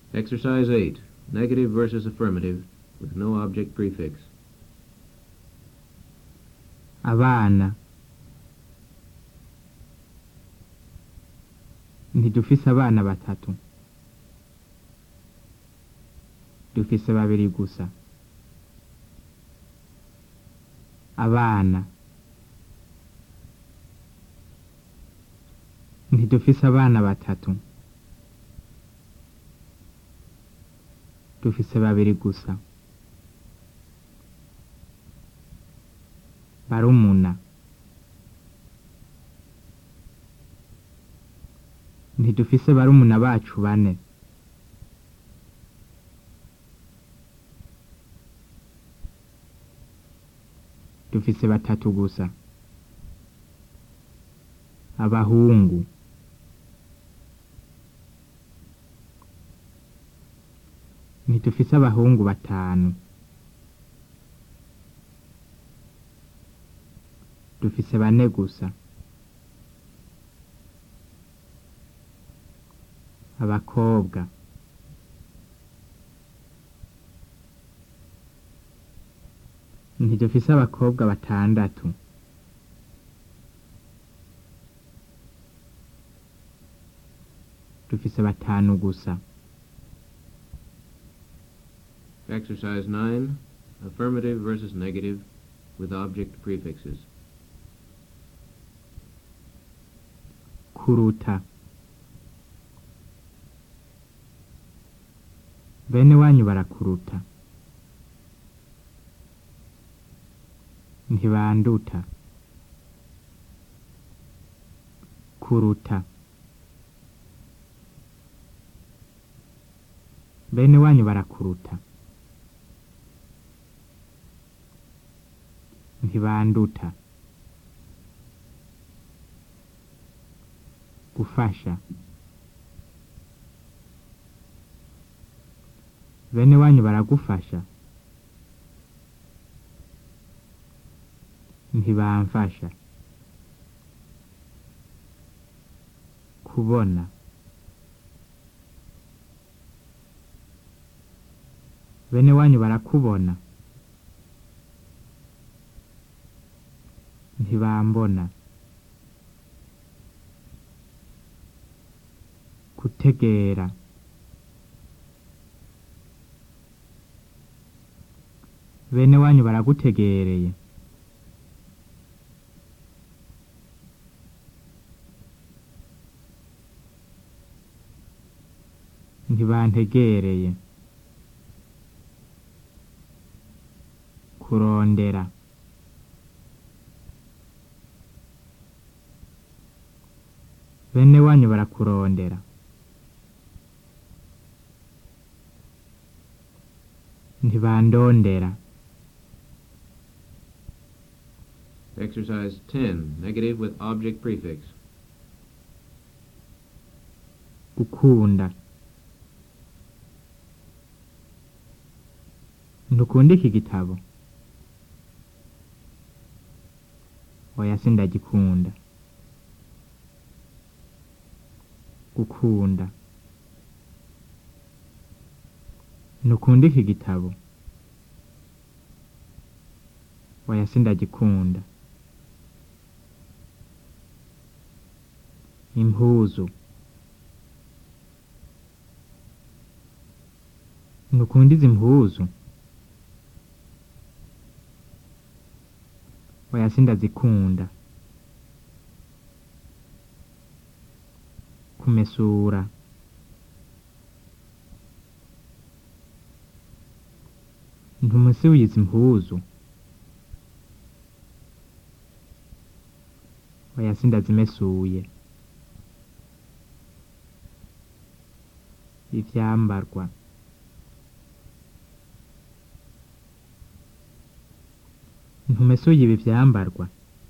Exercise 8. Negative versus affirmative with no object prefix. Abana. Ntidufise abana batatu. Dufise babiri gusa. Abana. Ntidufise abana batatu. Dufise babiri gusa. Barumuna. Ntidufise barumuna bacu bane. Dufise batatu gusa. Abahungu. Ntidufise abahungu batanu. Dufise bane gusa. Abakobwa. Ntidufise abakobwa batandatu. Dufise batanu gusa. Exercise 9. Affirmative versus negative with object prefixes. Kuruta. Bene wanyu barakuruta. Ntibanduta. Kuruta. Bene wanyu barakuruta. Ntibanduta. Gufasha. Bene wanyu baragufasha. Ntibamfasha. Kubona. Bene wanyu barakubona. Ntibambona. Kutegera. Bene wanyu baragutegereye. Ntibantegereye. Kurondera. Bene wanyu barakurondera. Ntibandondera. Exercise 10. Negative with object prefix. Gukunda. Ntukunda iki gitabo? Oya sindagikunda. Gukunda. Ntukunda iki gitabo? Oya sindagikunda. Impuzu. Ntukunda izi mpuzu? Oya sindazikunda. Kumesura. Ntumusi izi mpuzu? Oya sindazimesuye. Ivyambarwa. Ntumesuye ibi vyambarwa?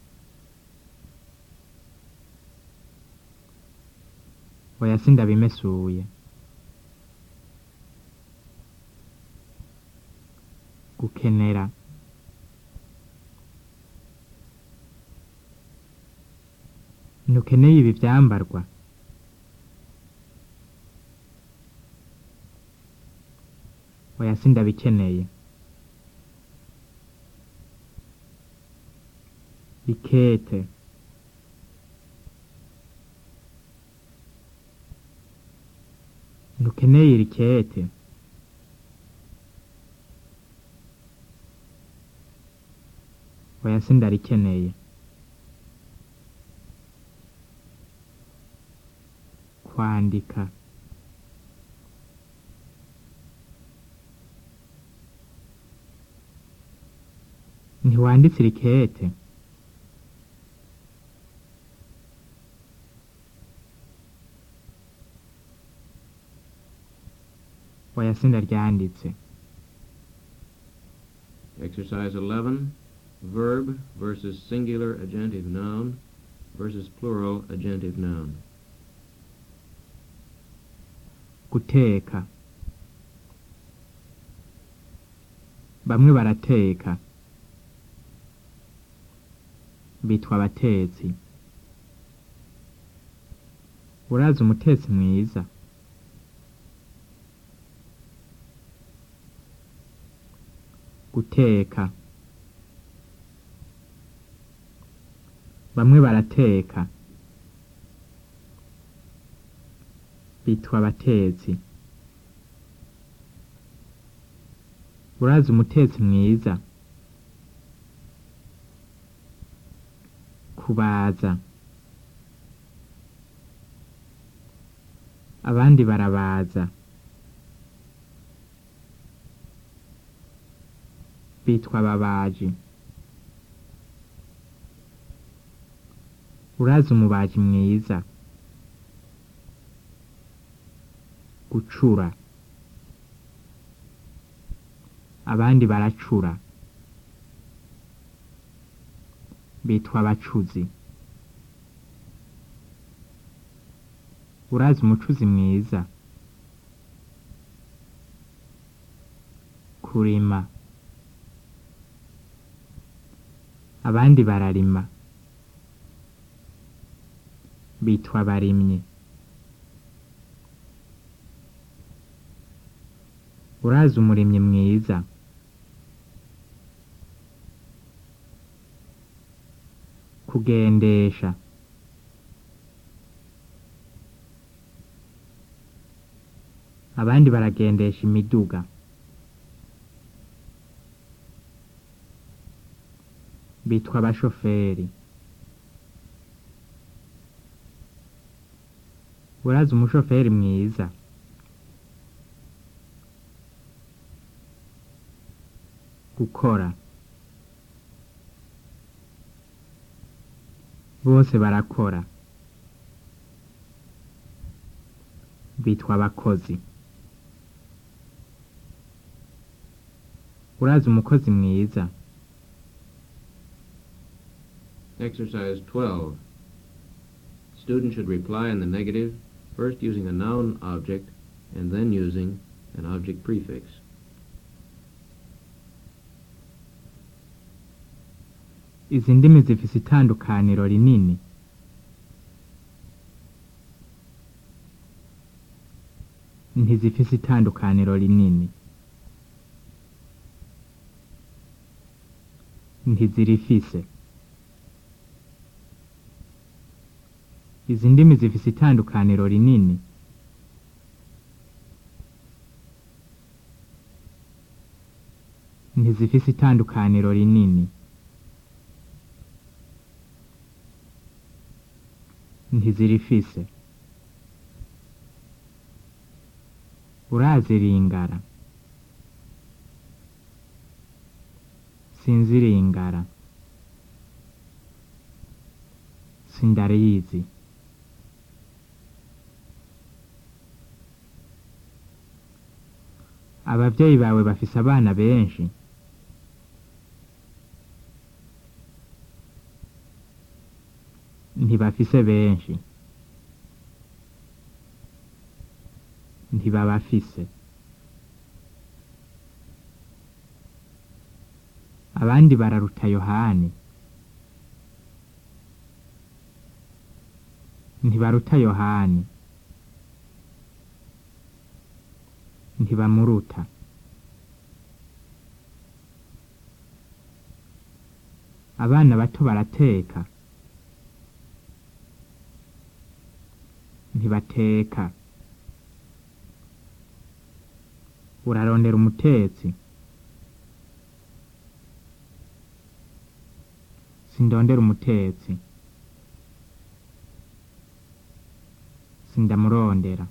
Oya sindabimesuye. Gukenera. Ntukeneye ibi vyambarwa? oya sindabikeneye. Ikete. Ntukeneye iri kete. Oya sindarikeneye. Kwandika. Ntiwanditse iri kete. Oya sindaryanditse. Exercise 11, verb versus singular agentive noun versus plural agentive noun. Guteka. Bamwe barateka. Bitwa abatetsi. Urazi umutetsi mwiza? Guteka. Bamwe barateka. Bitwa abatetsi. Urazi umutetsi mwiza? Kubaza. Abandi barabaza. Bitwa ababaji. Urazi umubaji mwiza? Gucura. Abandi baracura. Bitwa abacuzi. Urazi umucuzi mwiza? Kurima. Abandi bararima. Bitwa abarimyi. Urazi umurimyi mwiza? Kugendesha. Abandi baragendesha imiduga. Bitwa abashoferi. Urazi umushoferi mwiza? Gukora. Bose barakora. Bitwa abakozi. Urazi umukozi mwiza? Exercise 12. Student should reply in the negative, first using a noun object and then using an object prefix. Izi ndimi zifise itandukaniro rinini. Ntizifise itandukaniro rinini. Ntizirifise. Izi ndimi zifise itandukaniro rinini. Ntizifise itandukaniro rinini. Ntizirifise. Urazi ringara? Sinzi ringara. Sindarizi. Abavyeyi bawe bafise abana benshi? Ntibafise benshi. Ntibabafise. Abandi bararuta Yohani? Ntibaruta Yohani. Ntibamuruta. abana bato barateka ntibateka urarondera umutetsi sindondera umutetsi sindamurondera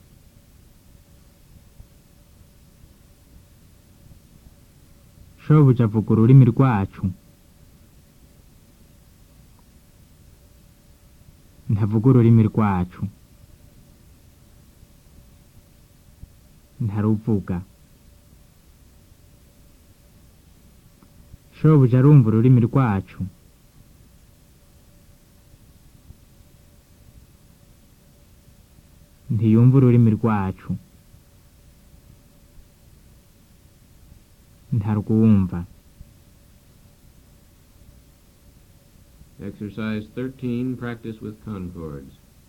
shobuja avuga ururimi rwacu ntavuga ururimi rwacu ntaruvuga shobuja arumva ururimi rwacu ntiyumva ururimi rwacu ntarwumva. Exercise 13, practice with concords.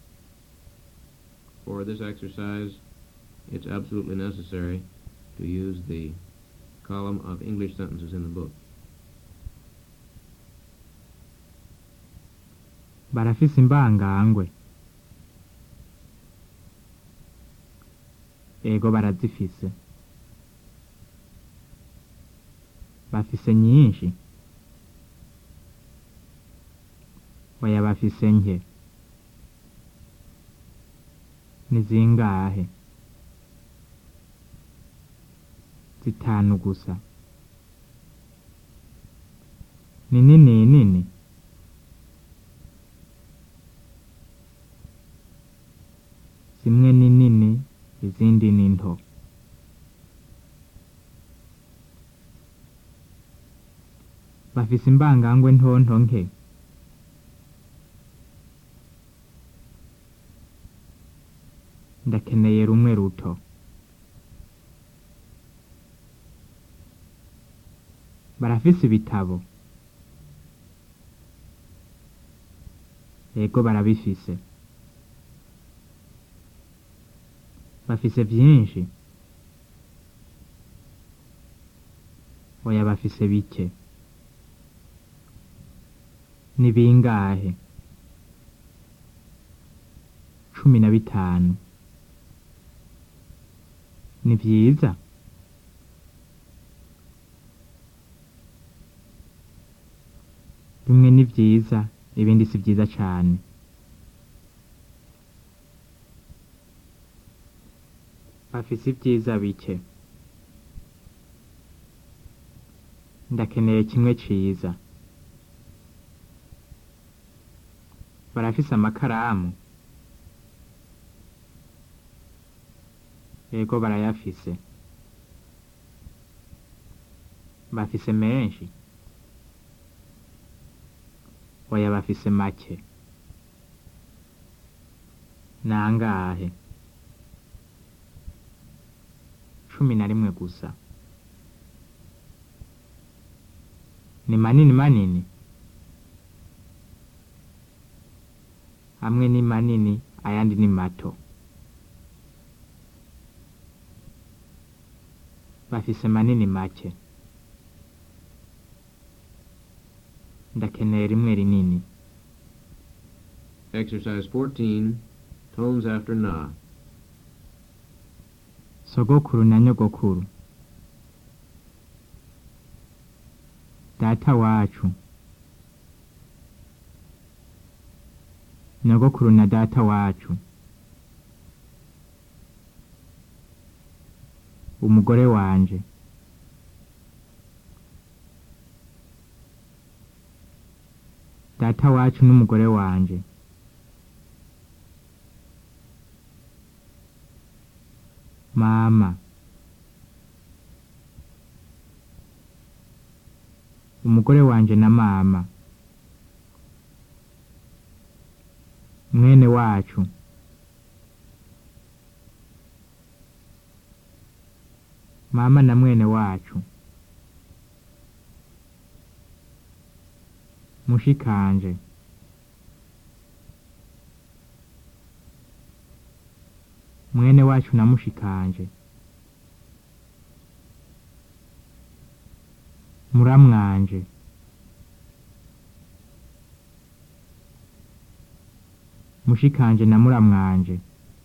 For this exercise, it's absolutely necessary to use the column of English sentences in the book. barafise imbangangwe ego barazifise bafise nyinshi oya bafise nke ni zingahe zitanu gusa ni nini nini zimwe ni nini izindi ni nto bafise imbangangwe ntonto nke ndakeneye rumwe ruto barafise ibitabo yego barabifise bafise vyinshi oya bafise bike ni bingahe 15 ni vyiza bimwe ni vyiza ibindi si vyiza cane bafise ivyiza bike ndakeneye kimwe ciza barafise amakaramu yego barayafise bafise menshi oya bafise make nangahe 11 gusa ni manini manini amwe ni manini ayandi ni mato bafise manini make ndakeneye rimwe rinini. Exercise 14, tones after na. Sogokuru na nyogokuru. Data wacu. Nyogokuru na data wacu. Umugore wanje. Data wacu n'umugore wanje. Mama. Umugore wanje na mama. Mwene wacu. Mama na mwene wacu. Mushikanje. Mwene wacu na mushikanje. Muramwanje. mushikanje na muramwanje.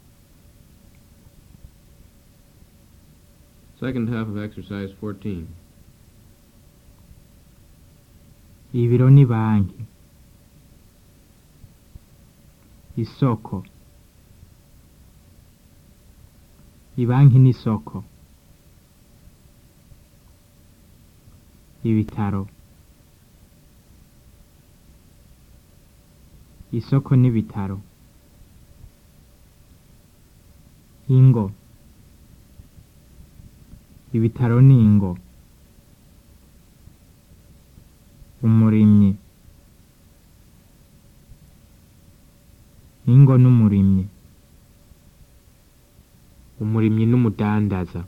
Second half of exercise 14. Ibiro ni banki. Isoko. Ibanki ni isoko. Ibitaro. Isoko n'ibitaro. Ingo. Ibitaro ni ingo. Umurimyi. Ingo n'umurimyi. Umurimyi n'umudandaza.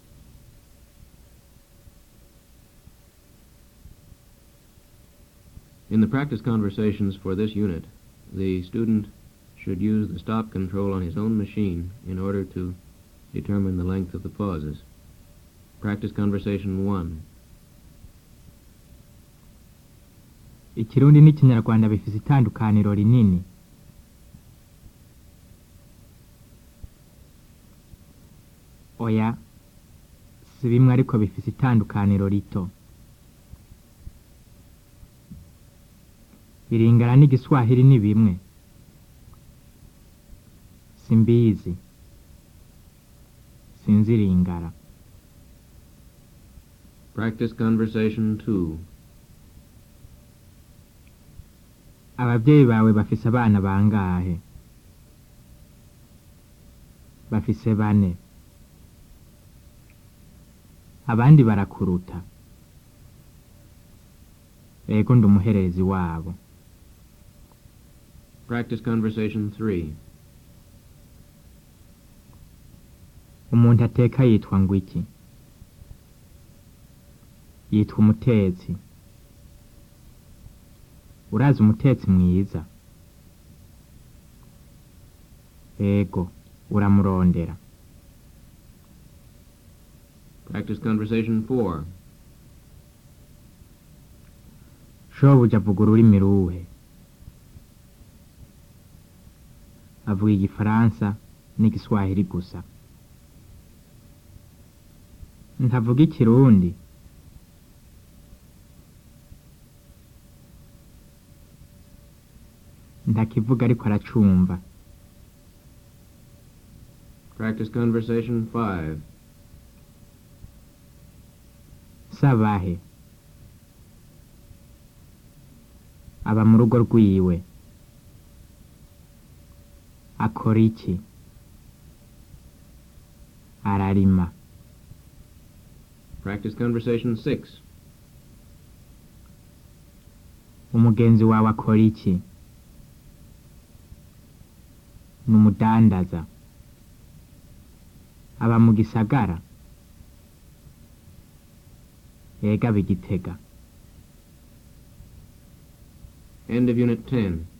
In the practice conversations for this unit, the student should use the stop control on his own machine in order to determine the length of the pauses. Practice conversation 1. Ikirundi n'ikinyarwanda bifise itandukaniro rinini. Oya, si bimwe ariko bifise itandukaniro rito. Iringara n'igiswahili ni bimwe. Simbizi. Sinzi iringara. Practice conversation 2. Abavyeyi bawe bafise abana bangahe? Bafise 4. Abandi barakuruta. Ego ndi umuherezi wabo. Practice conversation 3. Umuntu ateka yitwa ngwiki? Yitwa umutetsi. Urazi umutetsi mwiza? Ego, uramurondera. Practice conversation 4. Shobuja avuga ururimi ruhe? Avuga igifaransa n'igiswahili gusa. Ntavuga ikirundi. Ntakivuga ariko aracumva. Practice conversation 5. Sabahe. Aba mu rugo rwiwe. Akora iki? Ararima. Practice conversation 6. Umugenzi wawe akora iki? Numudandaza. Aba mu gisagara. Ega bigitega. End of Unit 10.